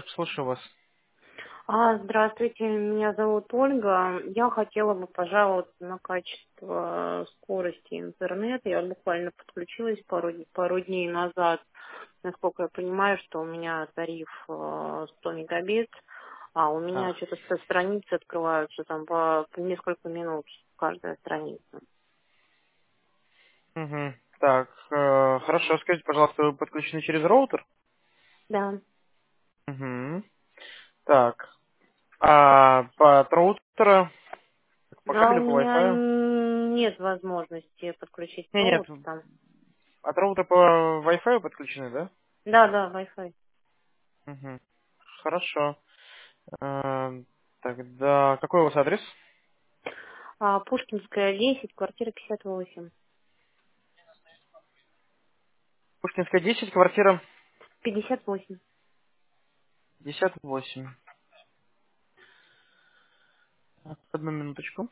слушаю вас. Здравствуйте, меня зовут Ольга. Я хотела бы пожаловаться на качество скорости интернета. Я буквально подключилась пару дней назад. Насколько я понимаю, что у меня тариф 100 мегабит, а у А, меня что-то со страницы открываются там по несколько минут каждая страница. мгм. Так, хорошо, скажите, пожалуйста, вы подключены через роутер? Да. Угу. Так, а от роутера по А у кабелю, по меня Wi-Fi? нет возможности подключить Нет, провод там. от роутера по Wi-Fi подключены, да? Да, да, Wi-Fi. Угу. Хорошо. А, Тогда какой у вас адрес? Пушкинская, 10, квартира 58. Пушкинская 10, квартира 58. 58. Так, одну минуточку.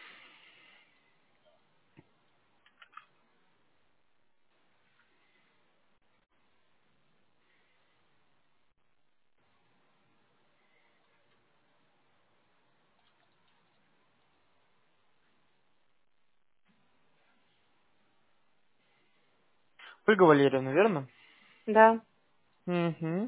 Ольга Валерьевна, верно? Да. Угу.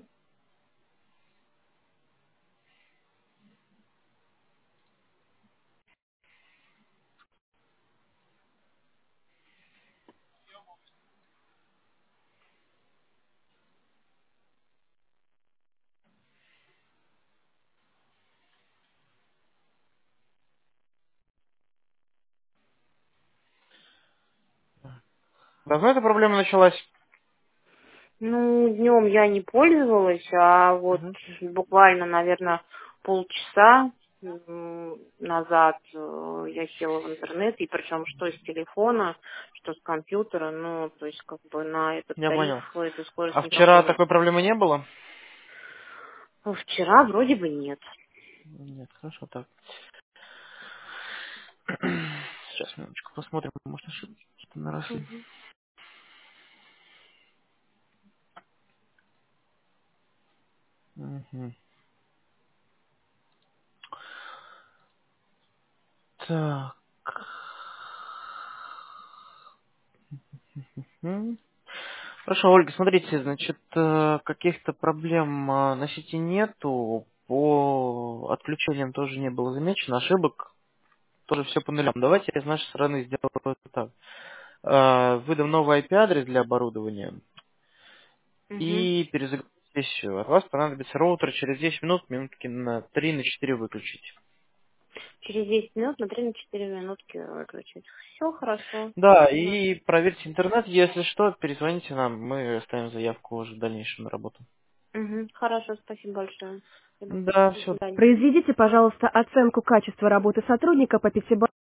Давно эта проблема началась? Ну, днем я не пользовалась, а вот Угу. буквально, наверное, полчаса назад я села в интернет, и причем что с телефона, что с компьютера, ну, то есть как бы на этот Я тариф, понял. эту скорость А вчера никакой. такой проблемы не было? Вчера вроде бы нет. Нет, хорошо так. Сейчас, минуточку, посмотрим, может ошибки какие-то наросли. Мгм. Мгм. Так. М. Хорошо, Ольга, смотрите, значит, каких-то проблем на сети нету, по отключениям тоже не было замечено, ошибок тоже все по нулям. Давайте я с нашей стороны сделаю это так. Выдам новый IP-адрес для оборудования Мгм. и перезагрузить сессию. От вас понадобится роутер через 10 минут, минутки на 3 на 4 выключить. Через 10 минут на 3-4 минутки выключить. Все хорошо. Да, Спасибо. и проверьте интернет, если что, перезвоните нам, мы оставим заявку уже в дальнейшем на работу. Мгм. Хорошо, спасибо большое. Спасибо. Да, До все. свидания. Произведите, пожалуйста, оценку качества работы сотрудника по 5